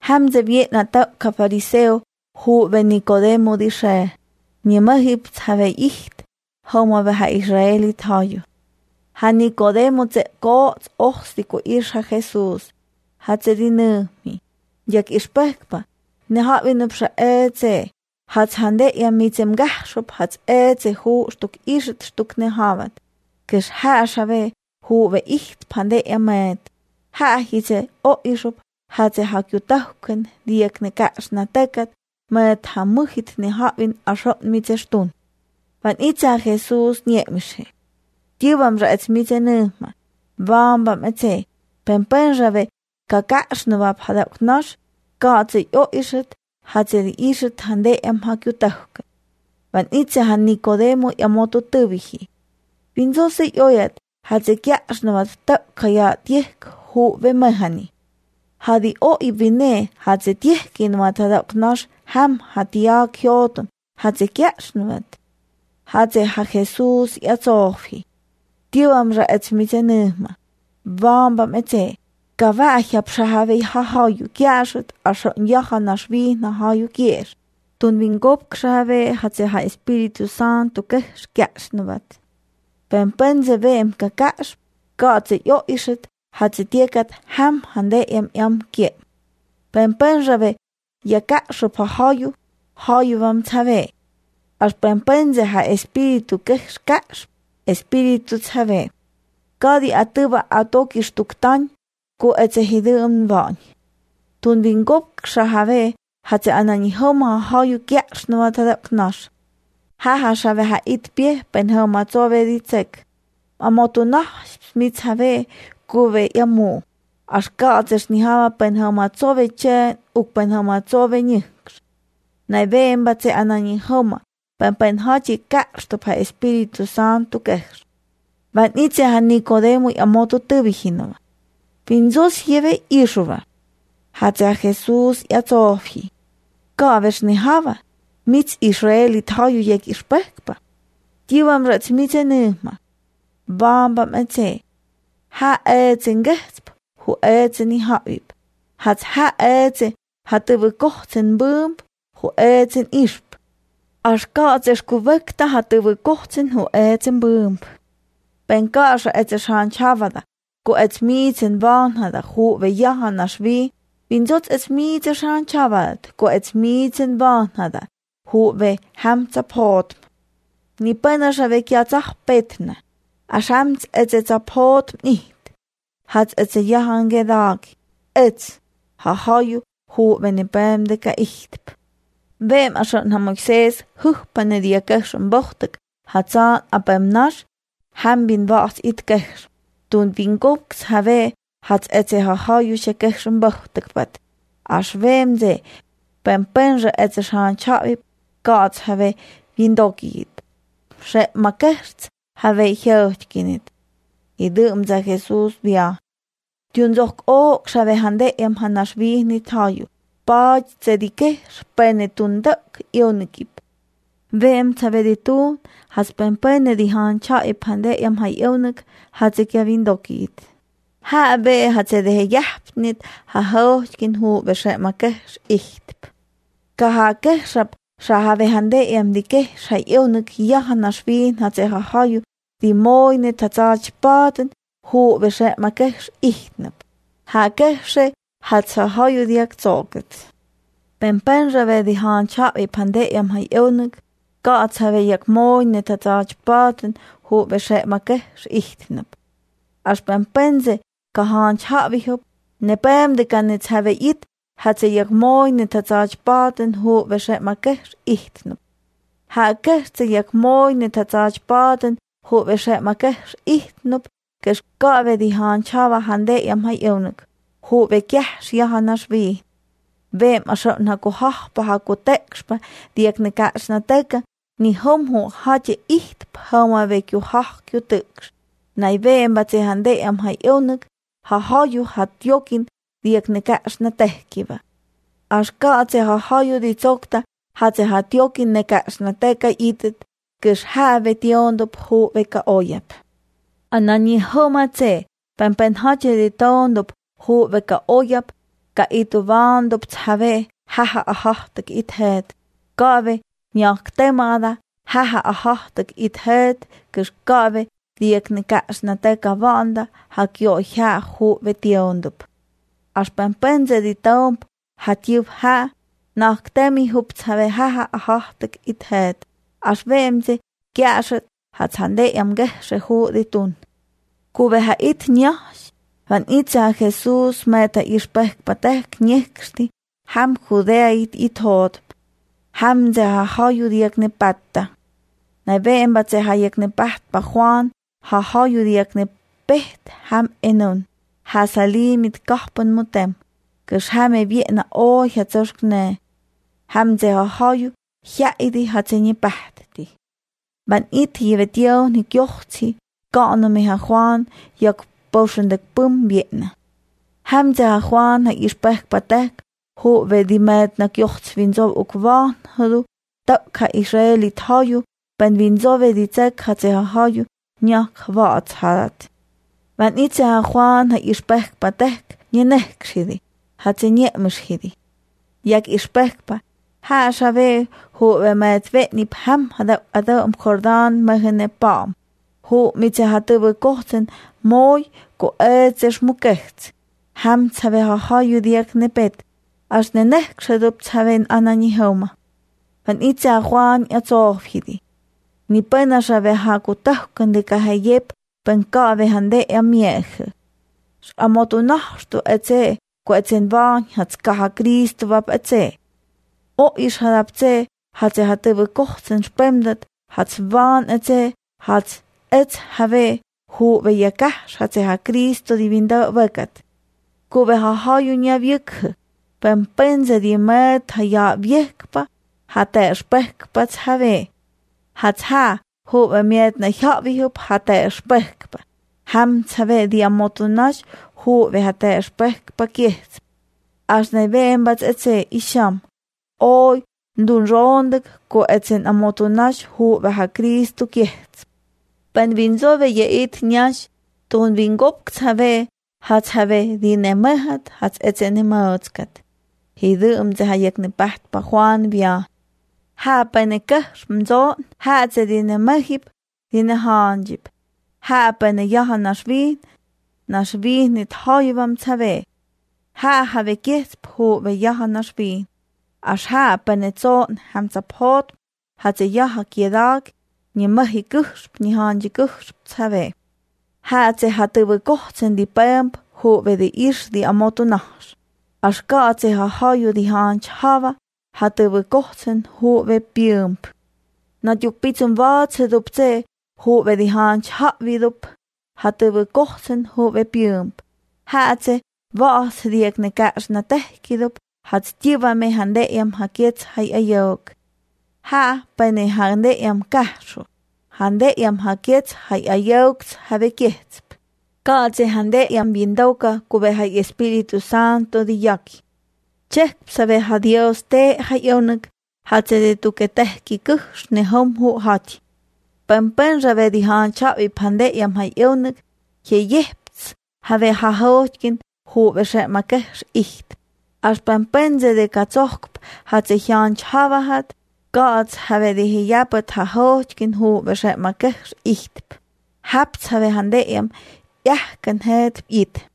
Hamze vietna ka fariseo hu ve Nicodemo dishe. Nimahib have icht, homa ve ha Israeli tayo. Ha Nicodemo ze gots ochstiko isha Jesus. Ha ze dinami. Jak ispekba. Ne ha we nupsha eze. Hats hande ja mitzem gachshop hats eze hu stuk ishet stuk ne havat. Gesh ha shave hu ve icht pande ja med. Ha hise o ishop hats ha kyutahken diek ne kash na tekat met ha muhit ne havin ashop mitzestun. Van itza Jesus niemishe. Divam ra ets mitzenema. Vambam etse. Pempen rave kakash nuvap hadak nash. Gaatse o ishet. Hatse di ishet hande ha kyutahken. Van itza ha Nicodemo yamoto tubihi. Pinzose yoyat hatse kyash nuvat takaya tiek hu ve mehani. Hadi o ibine hatse tiek nuvat hadak nash ham hatia kyoton. Hatse kyash nuvat. Hatse ha Jesus yatsofi. Divam ra ets mitzenema. Vambam etse. Gavahjab shahave hahayu kiashet ashon yahanash vi na hayu kier. Tun vingop shahave hatse ha Espiritu Santo kesh kiashnovat. Penze vem kakash gaatse yo ishet hatse tiekat ham hande yam kie. Penjave yakasho pahayu hayu vam tave. As penze ha Espiritu kesh kash Espiritu tave. Gadi atuba atokish tuktan ko etse hidum van. Tun vingop shahave hatse anani homa hayu kiashnovat adaknash. Ha shave ha itpie pen homa tsove ditzek. Amotunah smithave kuve yamu. As gaatses ni hava pen homa tsove chen uk pen homa tsove nyks. Naivem batse anani homa pen hachi kastop ha Espiritu Santo kesh. Van itse ha Nicodemo yamoto tubihinova. Pinzos hieve ishuva. Hatse ha Jesus yatsofi. Gaves ni hava. Mitz Israeli tayu yek ispekba. Divam rats mitzenema. Bambam etse. Ha etzen getsp. Hu etzen ni haib. Hats ha etze. Hatuwe kochten bump. Hu etzen isp. As gaatses kuvekta hatuwe kochten hu etzen bump. Ben gaasha etse shan chavada. Ko ets mitzen vanhada hu ve jahanash vi. Binzot ets mitze shan chavad. Ko ets mitzen vanhada. Hu ve hamtsa pot. Ni penasha ve kiatzach petna. As hamts etza pot nicht. Hats etze jahan gedag. Etz. Ha hayu hu ve ni bem de ka ichtp. Vem ashan ha Moises huchpane dia keshon bochtek. Hatzan abem nash. Ham bin vaat it kesh. Tun vingoks have hats etze ha hayu she keshon bochtek bat. As vem ze. Bem penja etze shan chavip. Gods have vindogid. She makerts have hjörtkinit. I dum za Jesus via. Djunzok o shave hande hanash vi ni tayu. Baj zedike spene tundak ionikip. Vem taveditun has pene di han cha hande ha ionik has ik vindogid. Ha be hat ze de jahtnit ha hjörtkin hu beshe makers ichtp. Kaha kershap Shahave hande dike shay eunik yahanash vin hat ha hayu di moine tatzach baden hu beshe makesh ichtnap. Ha keshe hat ha hayu diak zoget. Penjave di han chavi pande ha eunik gaats have yak moine tatzach baden hu beshe makesh ichtnap. As penze ka han chavi hop ne pem de kanets have it hat ze jak moine tatzach baden hu veshe makesh ichtnup. Ha kerze jak moine tatzach baden hu veshe makesh ichtnup kesh gave di han chava hande ha eunik. Hu ve kyash yahanash vi. Vem ashan ha ko hachpa ha ko tekspa diak ne kash na teka ni hom hu hatje icht homa ve kyu hach kyu teks. Nai vem bat ze hande ha eunik ha hayu hat yokin diak ne kash na tehkiva. As gaatse ha hayu di zokta hat ze hat yokin ne kash na teka itet kesh have tiondop hu veka oyep. Anani homa tse pen hatje di tiondop hu veka oyep ka itu vandup tsave haha ahahtak ithet, kave nyak temada haha ahahtak ithet, kus kave diekne kasna teka vanda hakio ha hu vetiondup. As penpenze di tomp hatjuf ha, nak temi hup tsave haha ahahtak ithet, as vemze kiashet hat hande am geshe hu ditun. Kuve ha it nyas, van itza Jesus meta ispek patek nyeksti, ham Judea it hod, ham ze ha haju diekne patta. Na vemba ze ha jekne pat pa Juan, ha haju diekne peht ham enun, ha sali mit kahpen mutem, kus ham e vietna o ha zorskne, ham ze ha haju, ja idi ha ze nie pahti. Van it jive dio ni gjochtsi, gana me ha Juan, jak bosendik bum vietna. Ham ze ha Juan ha ispek patek, ho we di met na gjochts vinzo ook waan hadu, dat ka Israeli haju, ben vinzo we di zek ha ze ha haju, nyak waat hadat. Van it ze ha Juan ha ispek patek, nie nekshidi, ha ze nie mishidi. Jak ispek pa, ha shave ho we met vetnip ham hada Jordan mehene paam. Ho mit ze hatte we kochten mooi ko etzes mukechts. Ham tsave ha haju diak nepet, as ne nekshedop tsaven anani homa. Van itse a Juan ja zoofhidi. Ni pena shave ha kutahkan de kahayep pen kave hande ja miege. Amotu nachstu etse, ko etsen vaan hats kaha Kristo vap etse. O is hadap tse, hat ze hatte we kochten spemdet, hats vaan etse, hats ets have hu we yakash hat ze ha Kristo divinda wekat. Ko we ha haju nya viek, pen penze di met ha ja viekpa, hat spekpa have. Hats ha hu we miet na javihup hat spekpa. Ham tsave di amotunash hu we hat spekpa kiet. As ne vembats etse isham. Oi ndun rondig ko etsen amotunash hu we ha Kristo kiet. Ben vinzo we je it nyash, toen vingop tsave, hat have di nemehat, hat etsen maotskat. Hidu ze ha yekne paht pa Juan via. Ha pene kash mzo, ha ze di nemehip, di ne hanjip. Ha pene yaha nashvin nit hajuvam tsave. Ha have kiet hu we yaha nashvin. As ha pene zon ham zapot, hat ze yaha kiedag, ni mahi kuhsp ni hanji kuhsp tsave. Ha ze hatte we kochten di pemp, hu we di ish di amotu nash. As ka ze ha haju di hanj hava, hatte we kochten hu we pemp. Na juk pitsum waatse dup ze, hu we di hanj ha vidup, hatte we kochten hu we pemp. Ha ze waas di ek ne kaas na tehkidup, hat stiwa me hande yam hakiet hai ayok. Ha pene hande yam kashu. Hande yam hakiet hai ayoks have kietsp. Kaatse hande yam bindoka kube hai Espiritu Santo di yaki. Chek sabe ha Dios te hai yonak. Hatse de tu ke tehki kush ne hom hu hati. Pempen rave di han chavi pande yam hai yonak. Ye yepts have ha hootkin hu veshe makesh icht. As pempenze de katzokp hat se jan chava hat. Gods have de hijapet ha hootkin hu veshe makesh icht. Haps have hande yam jahken het it.